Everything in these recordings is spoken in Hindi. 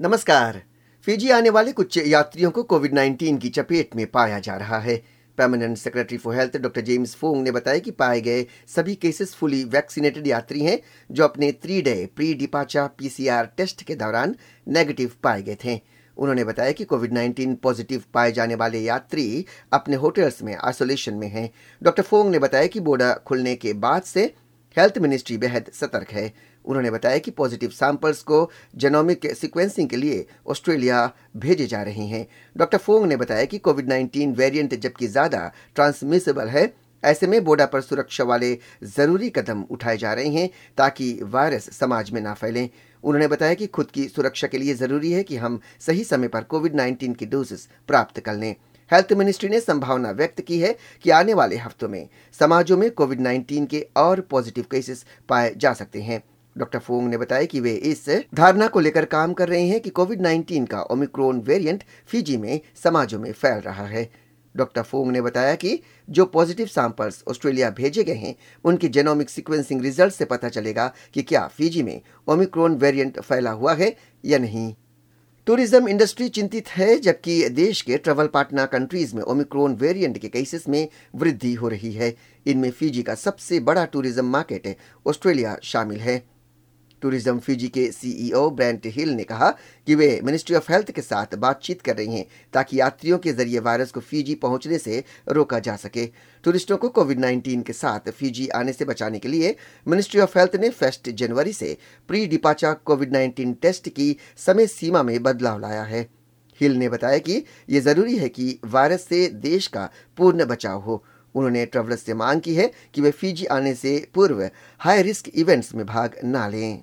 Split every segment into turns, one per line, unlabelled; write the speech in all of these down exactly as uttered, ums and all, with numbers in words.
नमस्कार। फिजी आने वाले कुछ यात्रियों को कोविड नाइन्टीन की चपेट में पाया जा रहा है। Permanent secretary for health doctor James Fong ने बताया कि पाए गए सभी केसेस फुली वैक्सीनेटेड यात्री हैं जो अपने three day pre departure PCR test के दौरान नेगेटिव पाए गए थे। उन्होंने बताया कि कोविड नाइन्टीन पॉजिटिव पाए जाने वाले यात्री अपने होटल्स में आइसोलेशन में हैं। डॉक्टर फोंग ने बताया कि बॉर्डर खुलने के बाद से हेल्थ मिनिस्ट्री बेहद सतर्क है। उन्होंने बताया कि पॉजिटिव सैंपल्स को जेनोमिक सीक्वेंसिंग के लिए ऑस्ट्रेलिया भेजे जा रहे हैं। डॉक्टर फोंग ने बताया कि कोविड नाइन्टीन वेरिएंट जबकि ज़्यादा ट्रांसमिसिबल है, ऐसे में बॉर्डर पर सुरक्षा वाले ज़रूरी कदम उठाए जा रहे हैं ताकि वायरस समाज में ना फैलें। उन्होंने बताया कि खुद की सुरक्षा के लिए ज़रूरी है कि हम सही समय पर कोविड नाइन्टीन की डोजेस प्राप्त कर लें। हेल्थ मिनिस्ट्री ने संभावना व्यक्त की है कि आने वाले हफ्तों में समाजों में कोविड नाइन्टीन के और पॉजिटिव केसेस पाए जा सकते हैं। डॉक्टर फोंग ने बताया कि वे इस धारणा को लेकर काम कर रहे हैं कि कोविड नाइन्टीन का ओमिक्रॉन वेरिएंट फिजी में समाजों में फैल रहा है। डॉक्टर फोंग ने बताया कि जो पॉजिटिव सैंपल्स ऑस्ट्रेलिया भेजे गए हैं उनकी जेनोमिक सीक्वेंसिंग रिजल्ट से पता चलेगा कि क्या फिजी में ओमिक्रॉन वेरिएंट फैला हुआ है या नहीं। टूरिज्म इंडस्ट्री चिंतित है, जबकि देश के ट्रैवल पार्टनर कंट्रीज में ओमिक्रॉन वेरिएंट के केसेस में वृद्धि हो रही है। इनमें फिजी का सबसे बड़ा टूरिज्म मार्केट ऑस्ट्रेलिया शामिल है। टूरिज्म फिजी के सीईओ ब्रेंट हिल ने कहा कि वे मिनिस्ट्री ऑफ हेल्थ के साथ बातचीत कर रही हैं ताकि यात्रियों के जरिए वायरस को फिजी पहुंचने से रोका जा सके। टूरिस्टों को कोविड नाइन्टीन के साथ फिजी आने से बचाने के लिए मिनिस्ट्री ऑफ हेल्थ ने फर्स्ट जनवरी से pre departure Covid nineteen test की समय सीमा में बदलाव लाया है। हिल ने बताया कि ये जरूरी है कि वायरस से देश का पूर्ण बचाव हो। उन्होंने ट्रैवलर्स से मांग की है कि वे फिजी आने से पूर्व हाई रिस्क इवेंट्स में भाग न लें।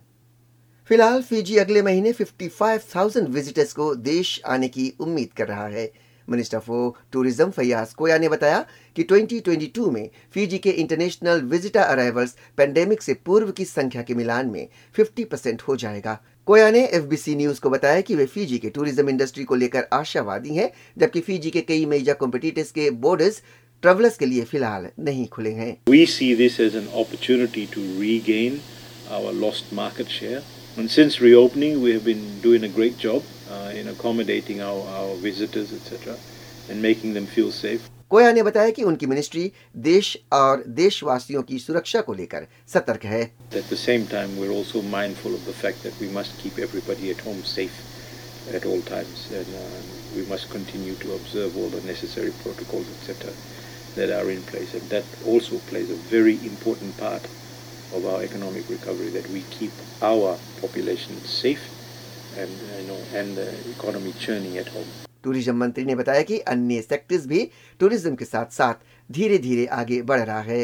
फिलहाल फिजी अगले महीने पचपन हज़ार विजिटर्स को देश आने की उम्मीद कर रहा है। Minister for tourism Faiyaz Koya ने बताया कि दो हज़ार बाईस में फिजी के इंटरनेशनल विजिटर अराइवल्स पेंडेमिक से पूर्व की संख्या के मिलान में पचास परसेंट हो जाएगा। कोया ने एफबीसी न्यूज को बताया कि वे फिजी के टूरिज्म इंडस्ट्री को लेकर आशावादी हैं, जबकि फिजी के कई मेजर कॉम्पिटिटर्स के बॉर्डर्स ट्रैवलर्स के लिए फिलहाल नहीं खुले हैं।
We see this as an opportunity to regain our lost market share. And since reopening, we have been doing a great job uh, in accommodating our, our visitors, et cetera, and making them feel safe.
कोया ने बताया कि उनकी मिनिस्ट्री देश और देशवासियों की सुरक्षा को लेकर सतर्क है।
At the same time, we're also mindful of the fact that we must keep everybody at home safe at all times, and uh, we must continue to observe all the necessary protocols, et cetera, that are in place, and that also plays a very important part of our economic recovery, that we keep our population safe and you know and the economy churning at home.
Tourism मंत्री ने बताया कि अन्य सेक्टर्स भी टूरिज्म के साथ साथ धीरे धीरे आगे बढ़ रहा है।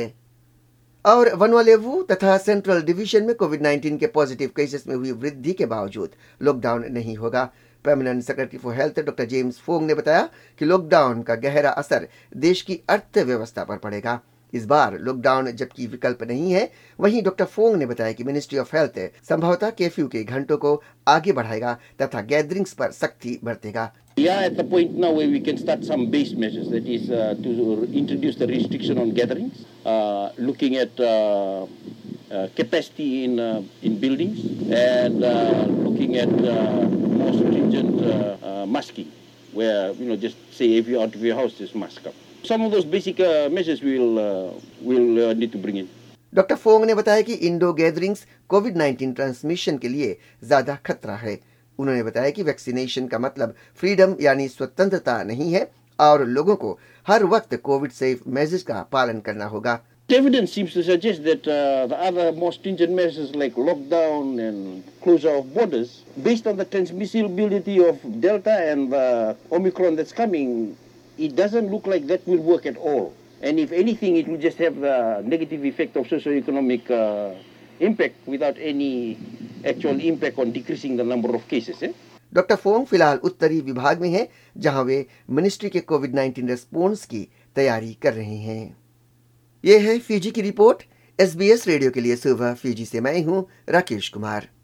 और वनवालेवू तथा सेंट्रल डिवीजन में कोविड नाइन्टीन के पॉजिटिव केसेस में हुई वृद्धि के बावजूद लॉकडाउन नहीं होगा। Permanent secretary for health doctor James Fong ने बताया कि लॉकडाउन का गहरा असर देश की अर्थव्यवस्था पर पड़ेगा। इस बार लॉकडाउन जबकि विकल्प नहीं है, वहीं डॉक्टर फोंग ने बताया कि मिनिस्ट्री ऑफ हेल्थ संभवतः कर्फ्यू के घंटों को आगे बढ़ाएगा तथा गैदरिंग्स पर सख्ती बरतेगा।
We are at the point now where we can start some base measures, that is uh, to introduce the restriction on gatherings, uh, looking at uh, uh, capacity in uh, in buildings, and uh, looking at uh, more stringent uh, uh, masking, where you know just say if you're out of your house, just mask up. Some of those basic uh, measures we'll uh, we'll uh, need to bring in.
Doctor Fong ने बताया कि indoor gatherings Covid nineteen transmission के लिए ज्यादा खतरा है। उन्होंने बताया कि वैक्सीनेशन का मतलब फ्रीडम यानी स्वतंत्रता नहीं है और लोगों को हर वक्त कोविड सेफ मेजर्स का पालन करना होगा।
Evidence seems to suggest that uh, the other more stringent measures like lockdown and closure of borders, based on the transmissibility of Delta and the Omicron that's coming, it doesn't look like that will work at all. And if anything, it will just have the negative effect of socio-economic uh, impact without any actual impact on decreasing the number of cases. Eh?
Doctor Fong फिलहाल उत्तरी विभाग में हैं, जहां वे मिनिस्ट्री के कोविड नाइन्टीन रिस्पॉन्स की तैयारी कर रहे हैं। ये है फिजी की रिपोर्ट। एसबीएस रेडियो के लिए सुबह फिजी से मैं हूं राकेश कुमार।